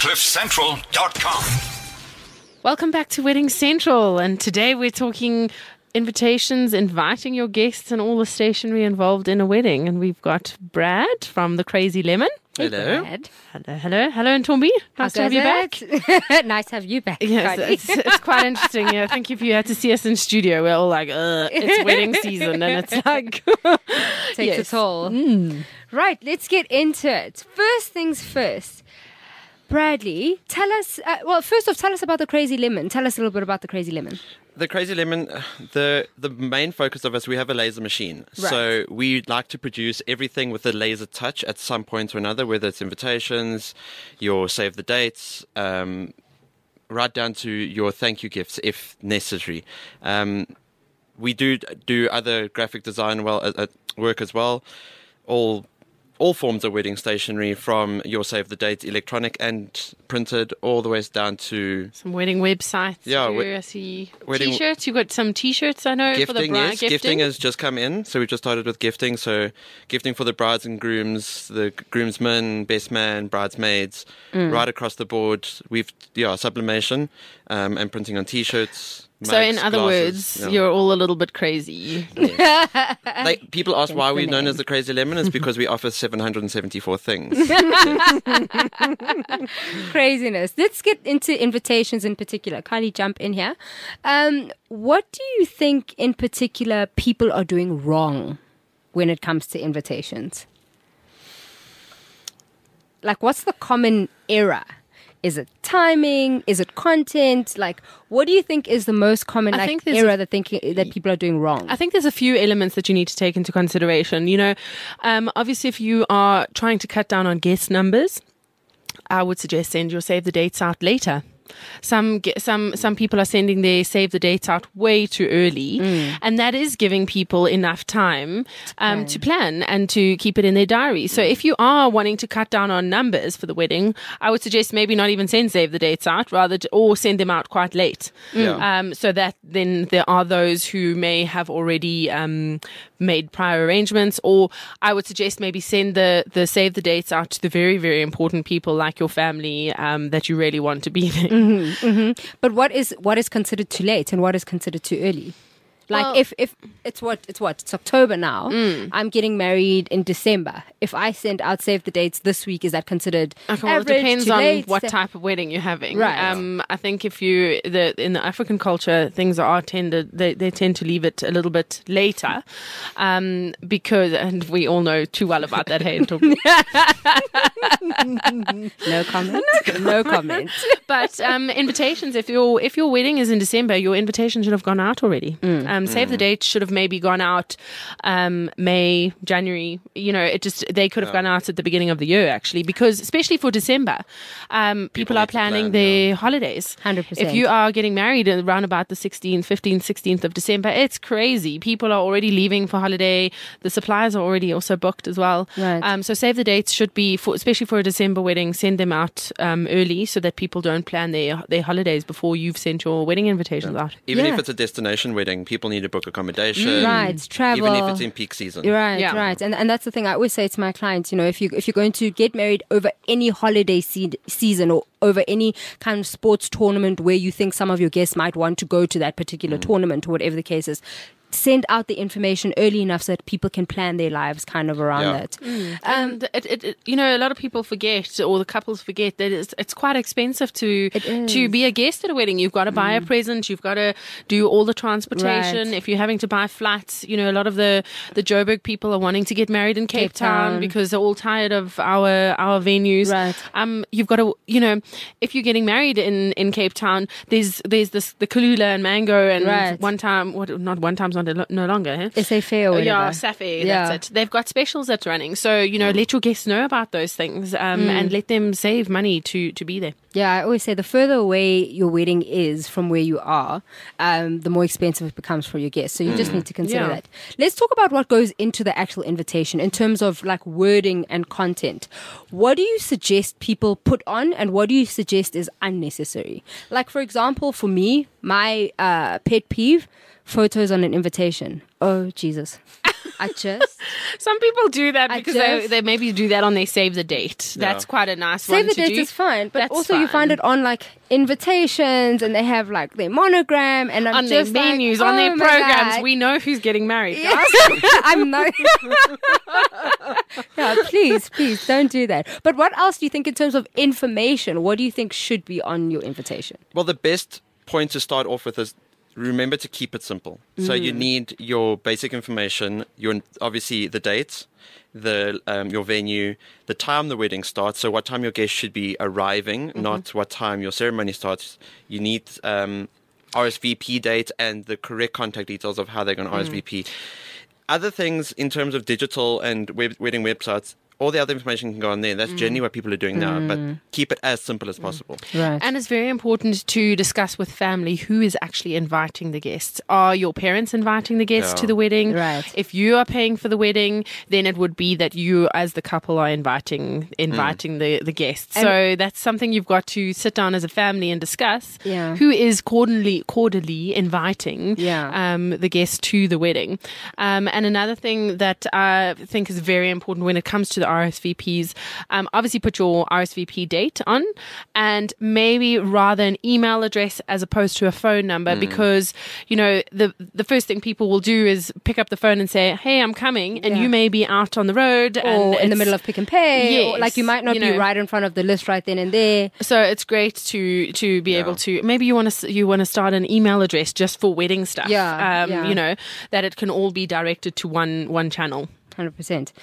CliffCentral.com. Welcome back to Wedding Central, and today we're talking invitations, inviting your guests and all the stationery involved in a wedding. And we've got Brad from The Crazy Lemon. Hello. Hello, and Tombi. Nice to have you back. Nice to have you back. Yes, it's quite interesting. I think if you had to see us in studio, we're all like, it's wedding season, and it's like takes a toll. Right, let's get into it. First things first. Bradley, tell us, first off, tell us about The Crazy Lemon. Tell us a little bit about The Crazy Lemon. The Crazy Lemon, the main focus of us, we have a laser machine. Right. So we like to produce everything with a laser touch at some point or another, whether it's invitations, your save the dates, right down to your thank you gifts if necessary. We do other graphic design work as well. All forms of wedding stationery, from your save the date, electronic and printed, all the way down to some wedding websites. Yeah, I see T-shirts. You've got some T-shirts, I know, for the bride. Yes, gifting has just come in, so we've just started with gifting. So gifting for the brides and grooms, the groomsmen, best man, bridesmaids, right across the board. We've sublimation and printing on T-shirts. So in other words, you're all a little bit crazy. Yes. People ask why we're known as the Crazy Lemon. It's because we offer 774 things. Craziness. Let's get into invitations in particular. Kylie, jump in here. What do you think in particular people are doing wrong when it comes to invitations? Like, what's the common error? Is it timing? Is it content? Like, what do you think is the most common error that people are doing wrong? I think there's a few elements that you need to take into consideration. You know, obviously, if you are trying to cut down on guest numbers, I would suggest send your save the dates out later. Some people are sending their save the dates out way too early, and that is giving people enough time to plan and to keep it in their diary. So if you are wanting to cut down on numbers for the wedding, I would suggest maybe not even send save the dates out, or send them out quite late. So that then there are those who may have already made prior arrangements, or I would suggest maybe send the save the dates out to the very, very important people like your family that you really want to be there. But what is considered too late and what is considered too early? Like, if it's October now. I'm getting married in December. If I send out save the dates this week, is that considered average? It depends on late? what type of wedding you're having. Right. I think if in the African culture, things are tended. They tend to leave it a little bit later, because, and we all know too well about that. Hey, No comment. No comment. But invitations. If your wedding is in December, your invitation should have gone out already. Save the date should have maybe gone out May, January. You know, they could have gone out at the beginning of the year, actually, because especially for December, people are planning their holidays. 100%. If you are getting married around about the 16th of December, it's crazy. People are already leaving for holiday. The suppliers are already also booked as well. Right. So save the dates should be, especially for a December wedding, send them out early so that people don't plan their holidays before you've sent your wedding invitations out. Even if it's a destination wedding, people need to book accommodation. Right, travel. Even if it's in peak season. Right. And that's the thing I always say to my clients, you know, if you're going to get married over any holiday season or over any kind of sports tournament where you think some of your guests might want to go to that particular tournament or whatever the case is, send out the information early enough so that people can plan their lives kind of around that. And you know, a lot of people forget, or the couples forget, that it's quite expensive to be a guest at a wedding. You've got to buy a present, you've got to do all the transportation. Right. If you're having to buy flights, you know, a lot of the Joburg people are wanting to get married in Cape Town because they're all tired of our venues. Right. You've got to, you know, if you're getting married in Cape Town, there's the Kalula and Mango and no longer. SA Fair or whatever. Yeah, Safi, that's it. They've got specials that's running. So, you know, let your guests know about those things and let them save money to be there. Yeah, I always say the further away your wedding is from where you are, the more expensive it becomes for your guests. So you just need to consider that. Let's talk about what goes into the actual invitation in terms of like wording and content. What do you suggest people put on and what do you suggest is unnecessary? Like, for example, for me, my pet peeve photos on an invitation. Oh, Jesus. I just... Some people do that I because just- they maybe do that on their save the date. That's quite a nice one Save the to date do. is fine, but That's also you fine. find it on like invitations and they have like their monogram and I'm on their just like, menus, on their oh my programs. God. We know who's getting married, guys. I'm not. Yeah, please don't do that. But what else do you think in terms of information? What do you think should be on your invitation? Well, the best point to start off with is remember to keep it simple. So you need your basic information, your obviously the date, your venue, the time the wedding starts. So what time your guests should be arriving, not what time your ceremony starts. You need RSVP date and the correct contact details of how they're going to RSVP. Other things in terms of digital and wedding websites, all the other information can go on there. That's generally what people are doing now, but keep it as simple as possible. Right. And it's very important to discuss with family who is actually inviting the guests. Are your parents inviting the guests Yeah. to the wedding? Right. If you are paying for the wedding, then it would be that you, as the couple, are inviting the guests. So that's something you've got to sit down as a family and discuss. Yeah. Who is cordially inviting Yeah. the guests to the wedding? And another thing that I think is very important when it comes to the RSVPs, obviously put your RSVP date on and maybe rather an email address as opposed to a phone number because, you know, the first thing people will do is pick up the phone and say, hey, I'm coming. And Yeah. you may be out on the road. Or and in the it's- middle of Pick and Pay. Or Yes, like you might not you be know. right in front of the list right then and there. So it's great to be able to, maybe you want to start an email address just for wedding stuff. Yeah, yeah. You know, that it can all be directed to one channel. 100%.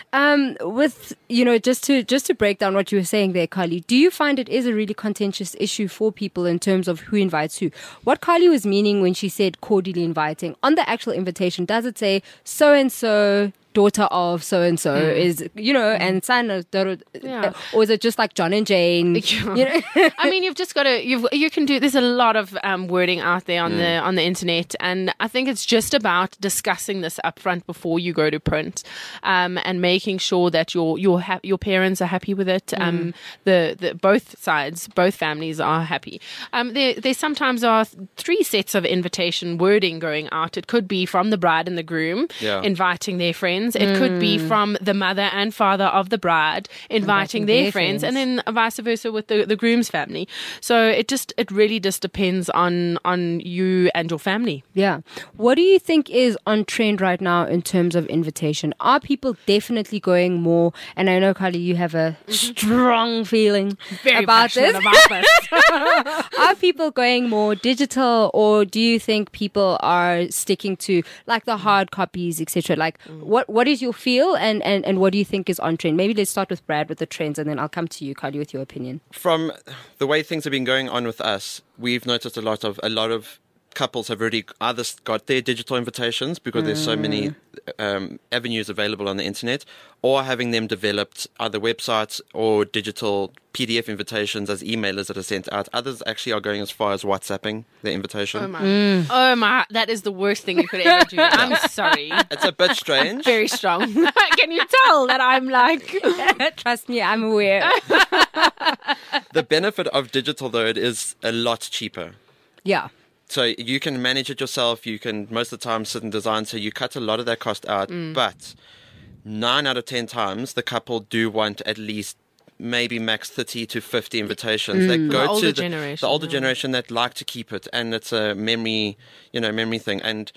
With, you know, just to break down what you were saying there, Carly, do you find it is a really contentious issue for people in terms of who invites who? What Carly was meaning when she said cordially inviting, on the actual invitation, does it say so-and-so, daughter of so-and-so is, you know, and son of, Yeah. or is it just like John and Jane? You know? I mean, you've just got to. You can do. There's a lot of wording out there on the internet, and I think it's just about discussing this up front before you go to print, and making sure that your parents are happy with it. The both sides, both families are happy. There sometimes are 3 sets of invitation wording going out. It could be from the bride and the groom inviting their friends. It could be from the mother and father of the bride inviting their friends, and then vice versa with the groom's family. So it really just depends on you and your family. Yeah. What do you think is on trend right now in terms of invitation? Are people definitely going more? And I know, Carly, you have a strong feeling Very about this. passionate about this. Are people going more digital, or do you think people are sticking to like the hard copies, etc.? Like, what is your feel, and what do you think is on trend? Maybe let's start with Brad with the trends, and then I'll come to you, Carly, with your opinion. From the way things have been going on with us, we've noticed a lot of couples have already either got their digital invitations because there's so many avenues available on the internet, or having them developed either websites or digital PDF invitations as emailers that are sent out. Others actually are going as far as WhatsApping their invitation. Oh my, that is the worst thing you could ever do. I'm sorry. It's a bit strange. Very strong. Can you tell that I'm like... Trust me, I'm aware. The benefit of digital, though, it is a lot cheaper. Yeah. So you can manage it yourself. You can most of the time sit and design. So you cut a lot of that cost out. But 9 out of 10 times, the couple do want at least maybe max 30 to 50 invitations that go The older to generation, the older generation that like to keep it. And it's a memory thing. And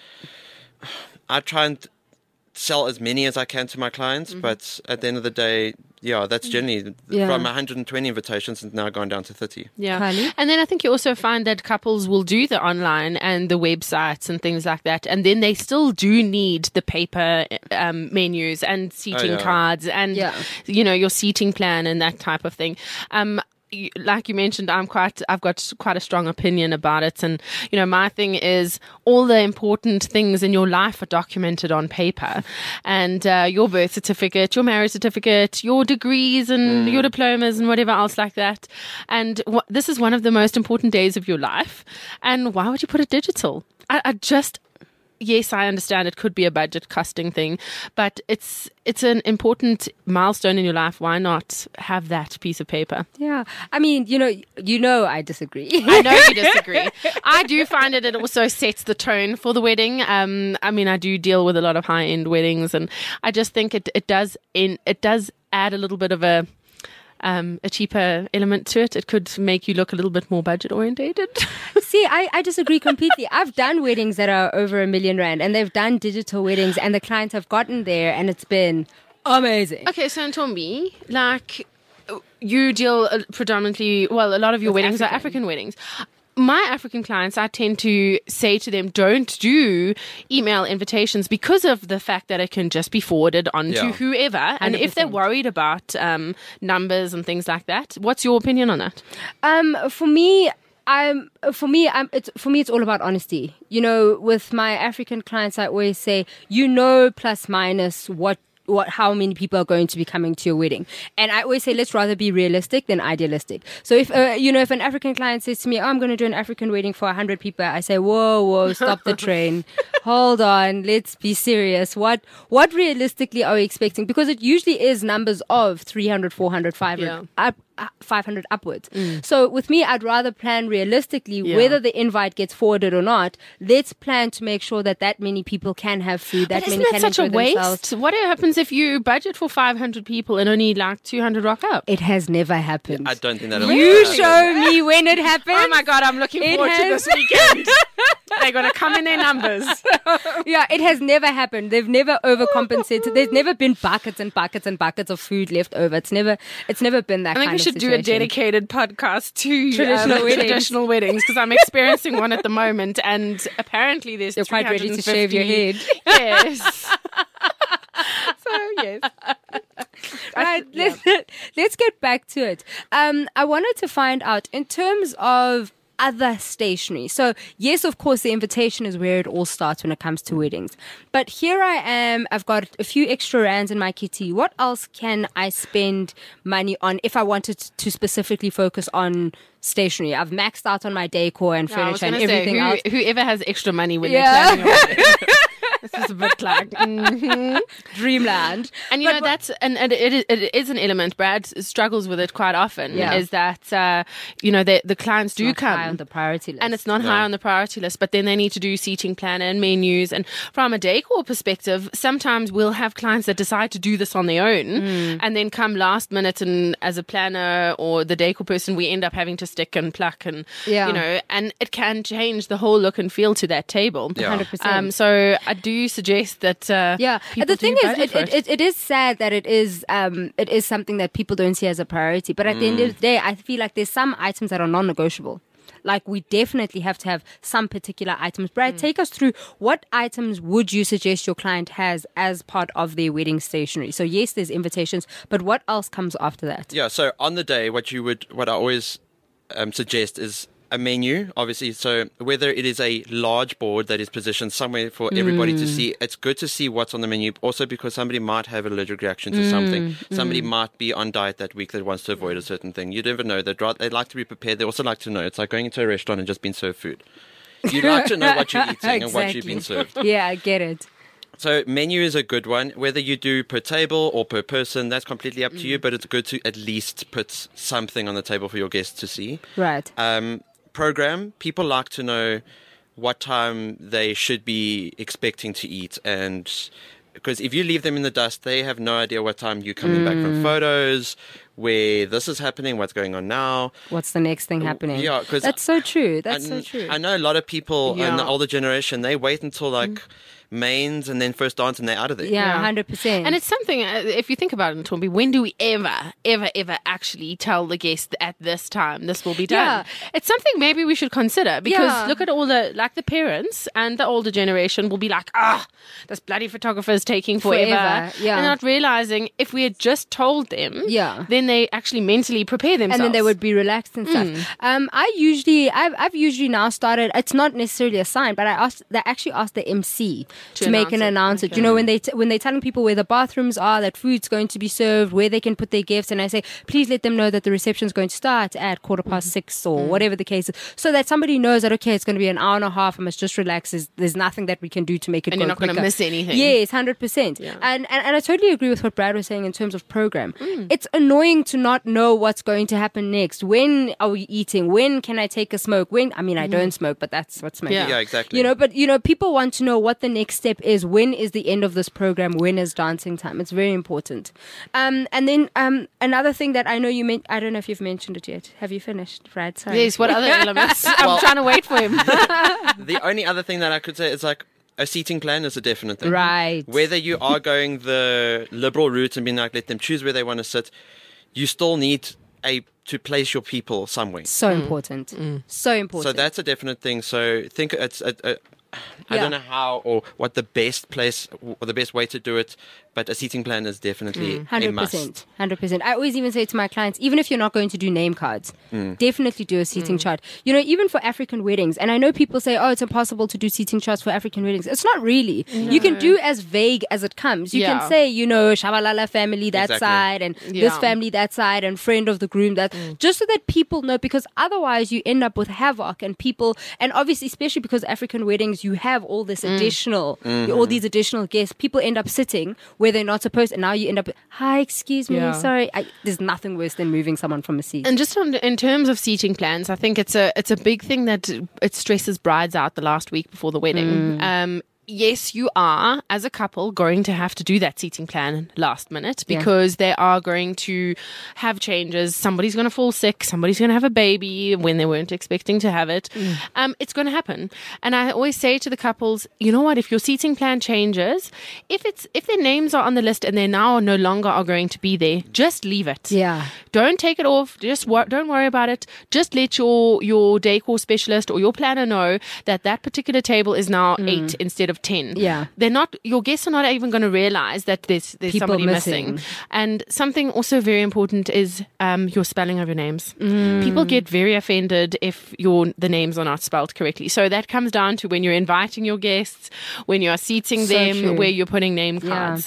I try and sell as many as I can to my clients. But at the end of the day, that's generally from 120 invitations and now gone down to 30. Yeah. Kylie? And then I think you also find that couples will do the online and the websites and things like that. And then they still do need the paper menus and seating cards and, your seating plan and that type of thing. Like you mentioned, I've got quite a strong opinion about it. And, my thing is all the important things in your life are documented on paper, and your birth certificate, your marriage certificate, your degrees and your diplomas and whatever else like that. And this is one of the most important days of your life. And why would you put it digital? I just... yes, I understand it could be a budget costing thing, but it's an important milestone in your life. Why not have that piece of paper? Yeah. I mean, I disagree. I know you disagree. I do find it also sets the tone for the wedding. I mean, I do deal with a lot of high-end weddings, and I just think it does add a little bit of a cheaper element to it. It could make you look a little bit more budget orientated. See, I disagree completely. I've done weddings that are over R1 million, and they've done digital weddings, and the clients have gotten there, and it's been amazing. Okay, so Ntombi, like, you deal predominantly, well, a lot of your weddings are African weddings. My African clients, I tend to say to them, don't do email invitations because of the fact that it can just be forwarded on to whoever. 100%. And if they're worried about numbers and things like that, what's your opinion on that? For me, it's all about honesty. With my African clients, I always say, plus minus how many people are going to be coming to your wedding. And I always say, let's rather be realistic than idealistic. So if an African client says to me, I'm going to do an African wedding for 100 people, I say, whoa, stop the train. Hold on, let's be serious. What realistically are we expecting? Because it usually is numbers of 300, 400, 500, 500 upwards. So with me, I'd rather plan realistically, whether the invite gets forwarded or not. Let's plan to make sure that many people can have food, that many can enjoy themselves. Isn't that such a waste? What happens if you budget for 500 people and only like 200 rock up? It has never happened. I don't think that'll You show me when it happens. Oh my God, I'm looking forward to this weekend. They're going to come in their numbers. Yeah, it has never happened. They've never overcompensated. There's never been buckets and buckets and buckets of food left over. It's never been that kind of situation. I think we should do a dedicated podcast to traditional weddings because I'm experiencing one at the moment, and apparently there's You're quite ready to shave your head. Yes. So yes. Right, let's get back to it. I wanted to find out in terms of other stationery. So yes, of course, the invitation is where it all starts when it comes to weddings. But here I am, I've got a few extra rands in my kitty. What else can I spend money on if I wanted to specifically focus on stationery? I've maxed out on my decor and furniture and everything else. Whoever has extra money when they're planning a wedding. This is a bit like dreamland. And that's it is an element. Brad struggles with it quite often. Yeah. Is that the clients do come high on the priority list, and it's not high on the priority list. But then they need to do seating planner and menus. And from a decor perspective, sometimes we'll have clients that decide to do this on their own, and then come last minute, and as a planner or the decor person, we end up having to stick and pluck and and it can change the whole look and feel to that table. 100%. So I do suggest that the thing is it is sad that it is something that people don't see as a priority, but at the end of the day, I feel like there's some items that are non-negotiable. Like, we definitely have to have some particular items. Brad, take us through, what items would you suggest your client has as part of their wedding stationery? So yes, there's invitations, but what else comes after that? Yeah, so on the day, what I always suggest is a menu, obviously. So whether it is a large board that is positioned somewhere for everybody to see, it's good to see what's on the menu. Also, because somebody might have an allergic reaction to something. Somebody might be on diet that week that wants to avoid a certain thing. You never know. They like to be prepared. They also like to know. It's like going into a restaurant and just being served food. You like to know what you're eating and what you've been served. Yeah, I get it. So menu is a good one. Whether you do per table or per person, that's completely up to you. But it's good to at least put something on the table for your guests to see. Right. Program, people like to know what time they should be expecting to eat, and because if you leave them in the dust, they have no idea what time you're coming back from photos, where this is happening, what's going on now, what's the next thing happening. Yeah, because that's so true. So true. I know a lot of people in the older generation, they wait until like mains and then first dance and they're out of there. Yeah, 100%. And it's something, if you think about it, Ntombi, when do we ever actually tell the guest at this time this will be done? Yeah. It's something maybe we should consider, because look at all the parents and the older generation will be like, this bloody photographer is taking forever. Yeah. And not realizing if we had just told them, then then they actually mentally prepare themselves. And then they would be relaxed and stuff. I've usually now started. It's not necessarily a sign, but they actually ask the MC to make an announcement. Okay. You know, when they're telling people where the bathrooms are, that food's going to be served, where they can put their gifts, and I say, please let them know that the reception's going to start at 6:15 or whatever the case is, so that somebody knows that okay, it's going to be an hour and a half. I must just relax. There's nothing that we can do to make it. And go you're not going to miss anything. Yes, 100%. Yeah. And I totally agree with what Brad was saying in terms of program. It's annoying to not know what's going to happen next. When are we eating? When can I take a smoke? I don't smoke, but that's what smoking. Yeah. Yeah, exactly. You know, but people want to know what the next step is. When is the end of this program? When is dancing time? It's very important. And then another thing that I know you meant, I don't know if you've mentioned it yet. Have you finished, Brad? Sorry. Yes, what other elements? I'm trying to wait for him. The only other thing that I could say is like a seating plan is a definite thing. Right. Whether you are going the liberal route and being like, let them choose where they want to sit, you still need to place your people somewhere. So important. So important. So that's a definite thing. So think it's I don't know how or what the best place or the best way to do it, but a seating plan is definitely a must. 100%. I always even say to my clients, even if you're not going to do name cards, definitely do a seating chart. You know, even for African weddings, and I know people say, oh, it's impossible to do seating charts for African weddings. It's not really. You can do as vague as it comes. You can say, Shabalala family that side, and this family that side, and friend of the groom that, just so that people know, because otherwise you end up with havoc and people, and obviously, especially because African weddings, you have all this additional, all these additional guests. People end up sitting where they're not supposed, and now you end up, hi, excuse me, sorry. There's nothing worse than moving someone from a seat. And just in terms of seating plans, I think it's a big thing that it stresses brides out the last week before the wedding. Yes, you are, as a couple, going to have to do that seating plan last minute because they are going to have changes. Somebody's going to fall sick. Somebody's going to have a baby when they weren't expecting to have it. It's going to happen. And I always say to the couples, you know what? If your seating plan changes, if their names are on the list and they now no longer are going to be there, just leave it. Yeah. Don't take it off. Just don't worry about it. Just let your decor specialist or your planner know that particular table is now 8 instead of 10. Yeah. Your guests are not even going to realize that there's somebody missing. And something also very important is your spelling of your names. People get very offended if the names are not spelled correctly. So that comes down to when you're inviting your guests, when you are seating them, where you're putting name cards.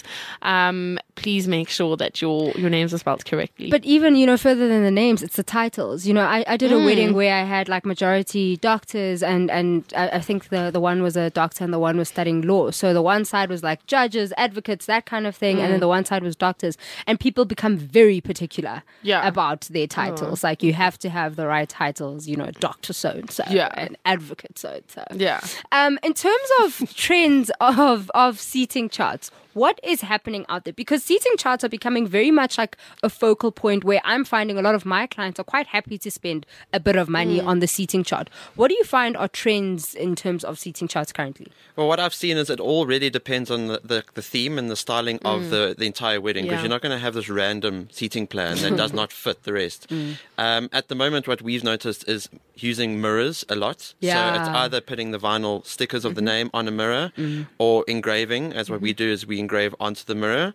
Please make sure that your names are spelled correctly. But even, further than the names, it's the titles. I did a wedding where I had like majority doctors and I think the one was a doctor and the one was studying law. So the one side was like judges, advocates, that kind of thing. And then the one side was doctors. And people become very particular about their titles. Like you have to have the right titles, doctor so-and-so and advocate so-and-so. Yeah. In terms of trends of seating charts, what is happening out there? Because seating charts are becoming very much like a focal point where I'm finding a lot of my clients are quite happy to spend a bit of money on the seating chart. What do you find are trends in terms of seating charts currently? Well, what I've seen is it all really depends on the theme and the styling of the entire wedding, because you're not going to have this random seating plan that does not fit the rest. At the moment, what we've noticed is using mirrors a lot. So it's either putting the vinyl stickers of the name on a mirror or engraving, as what we do is we engrave onto the mirror.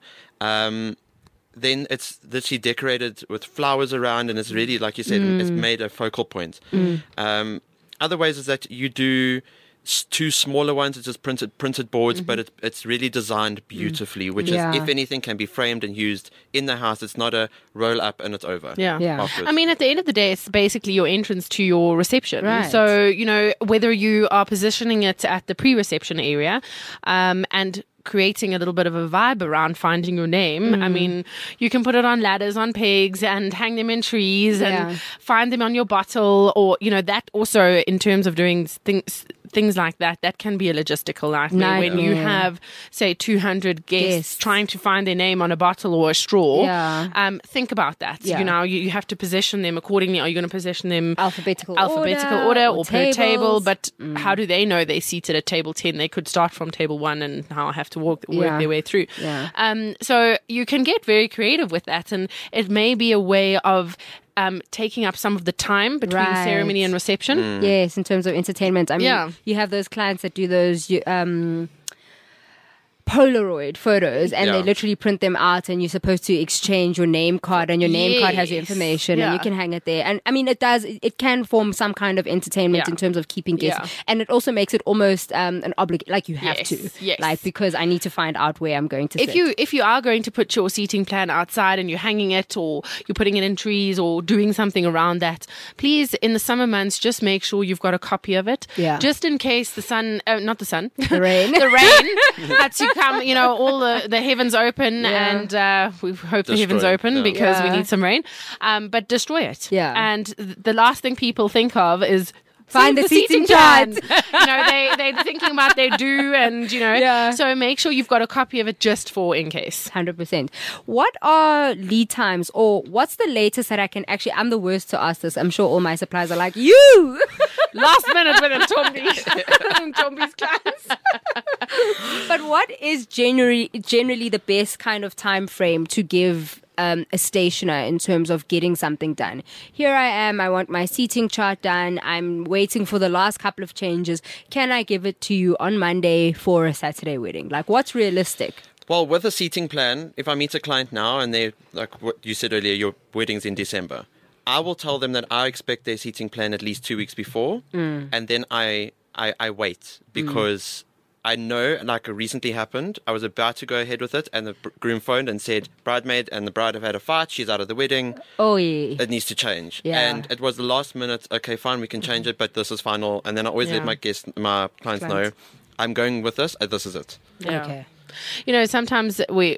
Then it's literally decorated with flowers around, and it's really, like you said, it's made a focal point. Other ways is that you do two smaller ones. It's just printed boards, but it's really designed beautifully, which is, if anything, can be framed and used in the house. It's not a roll up and it's over. Afterwards. I mean, at the end of the day, it's basically your entrance to your reception. Right. So, whether you are positioning it at the pre-reception area and creating a little bit of a vibe around finding your name. I mean, you can put it on ladders, on pegs, and hang them in trees and find them on your bottle, or, that also, in terms of doing things like that can be a logistical nightmare when you have, say, 200 guests trying to find their name on a bottle or a straw. Think about that. You have to position them accordingly. Are you going to position them alphabetical order or per table? But how do they know they're seated at table 10? They could start from table 1 and now have to work their way through. So you can get very creative with that, and it may be a way of taking up some of the time between ceremony and reception. Yes, in terms of entertainment. I mean, you have those clients that do those Polaroid photos, and they Yeah. literally print them out, and you're supposed to exchange your name card, and your name card has your Yes. information, and you Yeah. can hang it there. And I mean, it can form some kind of entertainment Yeah. in terms of keeping guests, Yeah. and it also makes it almost an like you have Yes, to, yes. like, because I need to find out where I'm going to sit. If you are going to put your seating plan outside and you're hanging it, or you're putting it in trees, or doing something around that, please, in the summer months, just make sure you've got a copy of it. Yeah. Just in case the sun, not the sun, The rain. the rain had to come. All the heavens open, Yeah. and we hope the Destroy heavens it, open yeah. because we Yeah. need some rain. But destroy it. Yeah. And the last thing people think of is. Find see the seating plan. chart. They're thinking about their do, and Yeah. So make sure you've got a copy of it just for in case. 100%. What are lead times, or what's the latest that I can actually? I'm the worst to ask this. I'm sure all my suppliers are like, you. Last minute with Tombi's clients. But what is generally the best kind of time frame to give a stationer in terms of getting something done? Here I am. I want my seating chart done. I'm waiting for the last couple of changes. Can I give it to you on Monday for a Saturday wedding? Like, what's realistic? Well, with a seating plan, if I meet a client now and they, like what you said earlier, your wedding's in December, I will tell them that I expect their seating plan at least 2 weeks before, and then I wait because I know, like it recently happened, I was about to go ahead with it, and the groom phoned and said, bridemaid and the bride have had a fight, she's out of the wedding, Oh, yeah. it needs to change. Yeah. And it was the last minute, okay, fine, we can change it, but this is final. And then I always Yeah. let my clients know, I'm going with this, this is it. Yeah. Okay. Sometimes we,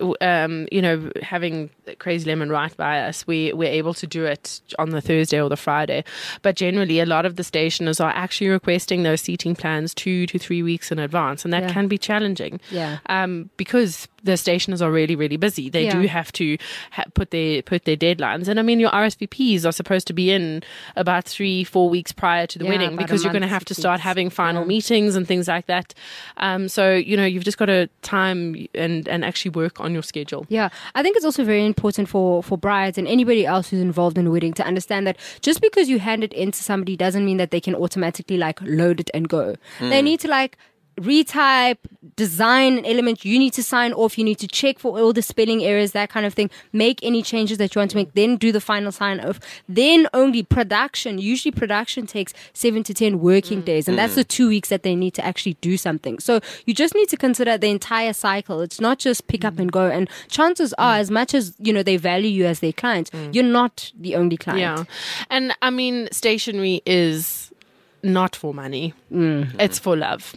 having Crazy Lemon right by us, we're able to do it on the Thursday or the Friday. But generally, a lot of the stationers are actually requesting those seating plans 2 to 3 weeks in advance, and that Yeah. can be challenging. Yeah. Because the stationers are really, really busy. They Yeah. do have to put their deadlines. And I mean, your RSVPs are supposed to be in about 3-4 weeks prior to the Yeah, wedding, about a because you're going to month, have to 6 start weeks. having final Yeah. meetings and things like that. So you've just got to time and actually work on your schedule. Yeah, I think it's also very important for brides and anybody else who's involved in a wedding to understand that just because you hand it in to somebody doesn't mean that they can automatically like load it and go. They need to like retype, design an element. You need to sign off. You need to check for all the spelling errors, that kind of thing. Make any changes that you want to make. Then do the final sign off. Then only production. Usually production takes 7 to 10 working days. And that's the 2 weeks that they need to actually do something. So you just need to consider the entire cycle. It's not just pick up and go. And chances are, as much as, they value you as their client, you're not the only client. Yeah. And I mean, stationery is not for money. It's for love.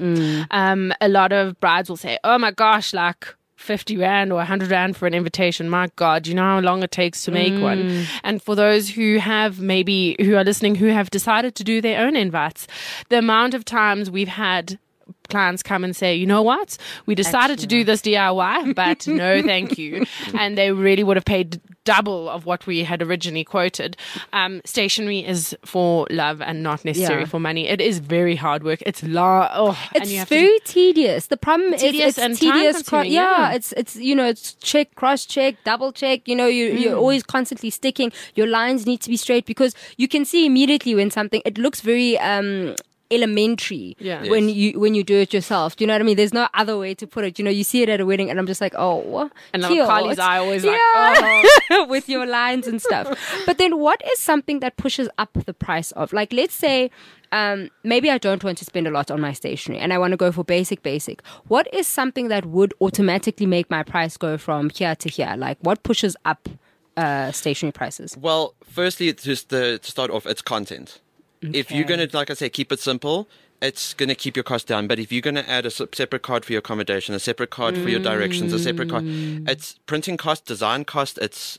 A lot of brides will say, oh my gosh, like 50 Rand or 100 Rand for an invitation. My God, you know how long it takes to make one. And for those who are listening, who have decided to do their own invites, the amount of times we've had clients come and say, you know what, we decided to do this DIY, but no thank you, and they really would have paid double of what we had originally quoted. Stationery is for love and not necessarily Yeah. for money. It is very hard work. It's and It's you have very tedious. The problem is Tedious it's and tedious. time-consuming, Yeah, yeah. it's check, cross check, double check. You're always constantly sticking. Your lines need to be straight because you can see immediately when something it looks very elementary Yeah. when you do it yourself. Do you know what I mean? There's no other way to put it. You see it at a wedding, and I'm just like, oh, And cute. Carly's eye always like, Yeah. with your lines and stuff. But then what is something that pushes up the price of, like, let's say maybe I don't want to spend a lot on my stationery and I want to go for basic. What is something that would automatically make my price go from here to here? Like, what pushes up stationery prices? Well, firstly, just to start off, it's content. If you're going to, like I say, keep it simple, it's going to keep your cost down. But if you're going to add a separate card for your accommodation, a separate card for your directions, a separate card, it's printing cost, design cost. It's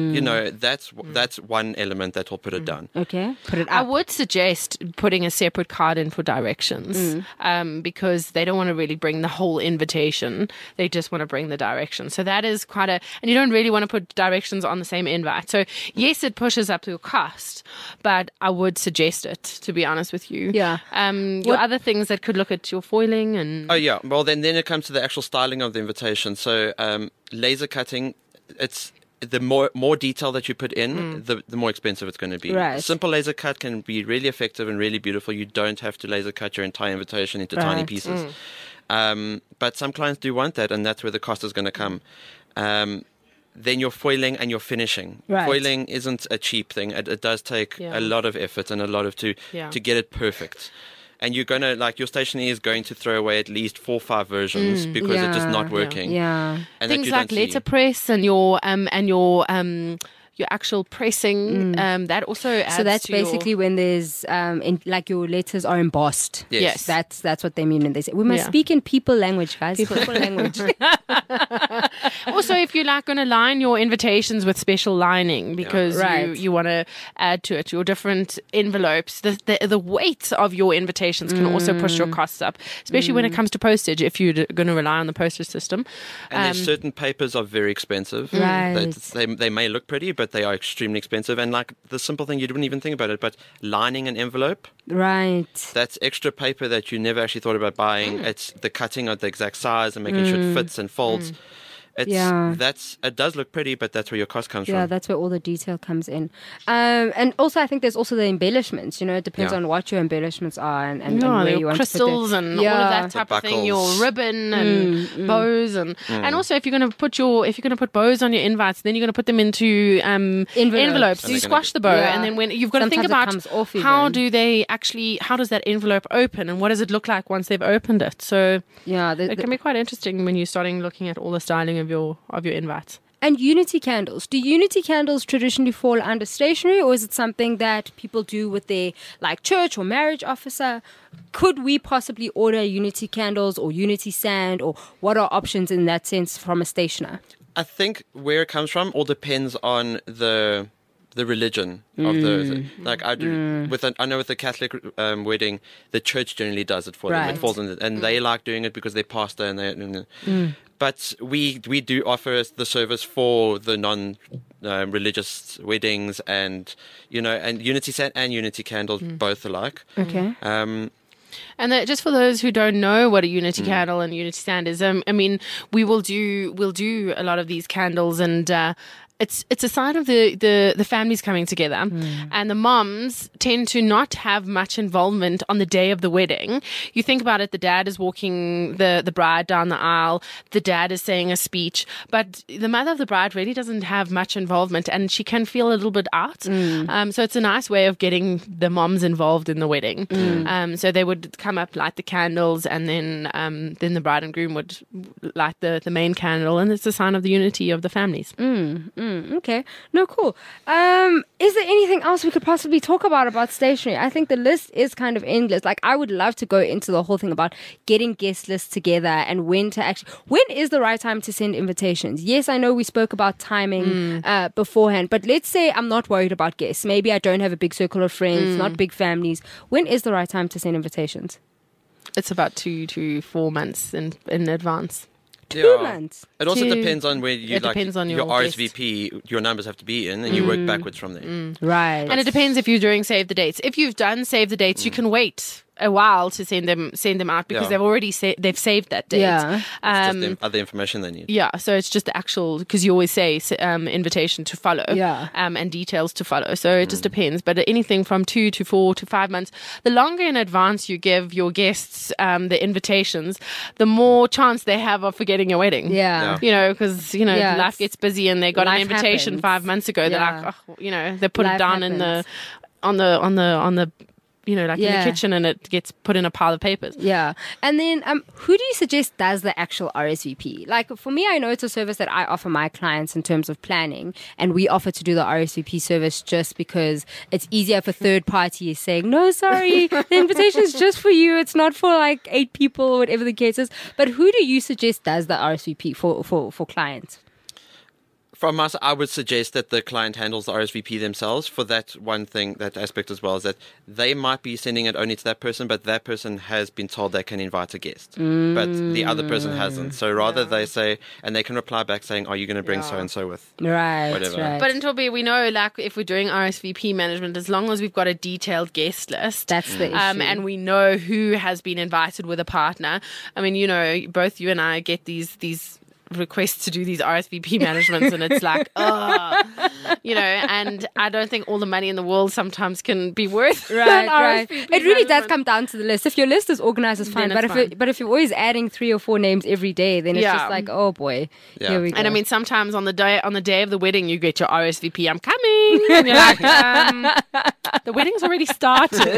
that's one element that will put it down. Okay, put it I up. would suggest putting a separate card in for directions because they don't want to really bring the whole invitation. They just want to bring the directions. So that is and you don't really want to put directions on the same invite. So yes, it pushes up your cost, but I would suggest it, to be honest with you. Yeah. Your other things that could look at your foiling and... Oh, yeah. Well, then it comes to the actual styling of the invitation. So laser cutting, it's the more detail that you put in, the more expensive it's going to be. Right. Simple laser cut can be really effective and really beautiful. You don't have to laser cut your entire invitation into tiny Right. pieces. But some clients do want that, and that's where the cost is going to come. Then your foiling and your finishing. Right. Foiling isn't a cheap thing. It does take Yeah. a lot of effort and a lot of to get it perfect. And you're going to, like, your stationery is going to throw away at least 4 or 5 versions because it's just not working. Yeah. And that Things you like don't see. letterpress and your actual pressing, that also adds So that's to your- basically when there's like your letters are embossed. Yes. That's what they mean when they say we must Yeah. speak in people language, guys. People language. Also, if you're like going to line your invitations with special lining because Right. you want to add to it your different envelopes, the weight of your invitations can also push your costs up, especially when it comes to postage. If you're going to rely on the postage system, And there's certain papers are very expensive. Right. They may look pretty, but they are extremely expensive. And like the simple thing, you wouldn't even think about it, but lining an envelope, Right. that's extra paper that you never actually thought about buying. It's the cutting of the exact size and making sure it fits and folds. Yeah. It does look pretty, but that's where your cost comes Yeah, from. that's where all the detail comes in. And also, I think there's also the embellishments. You know, it depends Yeah. on what your embellishments are and no, where your you want crystals to put them. and all of that The type of thing. buckles. Your ribbon and bows and also if you're going to put bows on your invites, then you're going to put them into envelopes. And You they're squash the bow, Yeah. and then when you've got to think Sometimes it about comes off how even. how does that envelope open, and what does it look like once they've opened it? So Yeah, it can be quite interesting when you're starting looking at all the styling of your invites. And Unity candles. Do Unity candles traditionally fall under stationery, or is it something that people do with their like church or marriage officer? Could we possibly order Unity candles or Unity sand, or what are options in that sense from a stationer? I think where it comes from all depends on the religion of like I do I know with the Catholic wedding, the church generally does it for them. Right. It falls in and they like doing it because they're pastor and but we do offer the service for the non religious weddings and and Unity set and Unity candles both alike. Okay. And just for those who don't know what a Unity candle and Unity stand is, I mean, we'll do a lot of these candles, and it's a sign of the families coming together, and the moms tend to not have much involvement on the day of the wedding. You think about it, the dad is walking the bride down the aisle, the dad is saying a speech, but the mother of the bride really doesn't have much involvement, and she can feel a little bit out. So it's a nice way of getting the moms involved in the wedding. So they would come up, light the candles, and then the bride and groom would light the main candle, and it's a sign of the unity of the families. Okay. No, cool. Is there anything else we could possibly talk about stationery? I think the list is kind of endless. Like, I would love to go into the whole thing about getting guest lists together and when is the right time to send invitations? Yes, I know we spoke about timing beforehand, but let's say I'm not worried about guests. Maybe I don't have a big circle of friends, not big families. When is the right time to send invitations? It's about 2 to 4 months in advance. 2 months. It also Two- depends on where you it like depends on your your guest. RSVP. Your numbers have to be in, and you work backwards from there. Right. And it depends if you're doing Save the Dates. If you've done Save the Dates, you can wait a while to send them out because Yeah. they've already they've saved that date. Yeah. It's just the other information they need. Yeah, so it's just the actual, because you always say invitation to follow, Yeah. and details to follow. So it just depends. But anything from 2 to 4 to 5 months, the longer in advance you give your guests the invitations, the more chance they have of forgetting your wedding. Yeah. Because Yeah, life gets busy and they got an life invitation happens. 5 months ago. They're Yeah. like, they put Life it down in happens. on the in Yeah. the kitchen, and it gets put in a pile of papers. Yeah. And then who do you suggest does the actual RSVP? Like, for me, I know it's a service that I offer my clients in terms of planning, and we offer to do the RSVP service just because it's easier if a third party is saying, no, sorry, the invitation is just for you. It's not for like 8 people or whatever the case is. But who do you suggest does the RSVP for clients? From us, I would suggest that the client handles the RSVP themselves for that one thing, that aspect as well, is that they might be sending it only to that person, but that person has been told they can invite a guest, but the other person hasn't. So rather they say, and they can reply back saying, are you going to bring so-and-so with? Right. Whatever. Right. But until we know, like, if we're doing RSVP management, as long as we've got a detailed guest list, That's the issue. and we know who has been invited with a partner. I mean, both you and I get these requests to do these RSVP managements, and it's like, and I don't think all the money in the world sometimes can be worth Right. RSVP It really does management. come down to the list. If your list is organized, it's fine. Then it's fine. But if you're always adding 3 or 4 names every day, then it's Yeah. just like, oh boy, Yeah. here we go. And I mean, sometimes on the day of the wedding, you get your RSVP. I'm coming, and you're like, the wedding's already started.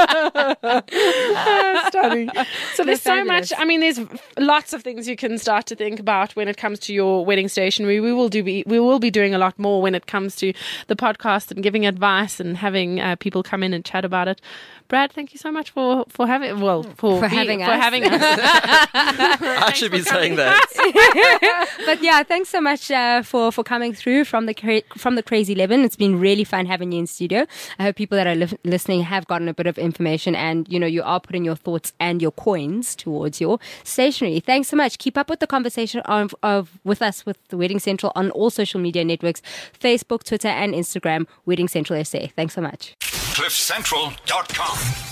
Stunning. So there's so fabulous. much. I mean, there's lots of things you can start to think about when it comes to your wedding stationery. We will be doing a lot more when it comes to the podcast and giving advice and having people come in and chat about it. Brad, thank you so much for having having us. having us. I should be saying that. But yeah, thanks so much for coming through from the Crazy 11. It's been really fun having you in studio. I hope people that are listening have gotten a bit of information, and you are putting your thoughts and your coins towards your stationery. Thanks so much. Keep up with the conversation with us with the Wedding Central on all social media networks: Facebook, Twitter, and Instagram. Wedding Central SA. Thanks so much. CliffCentral.com.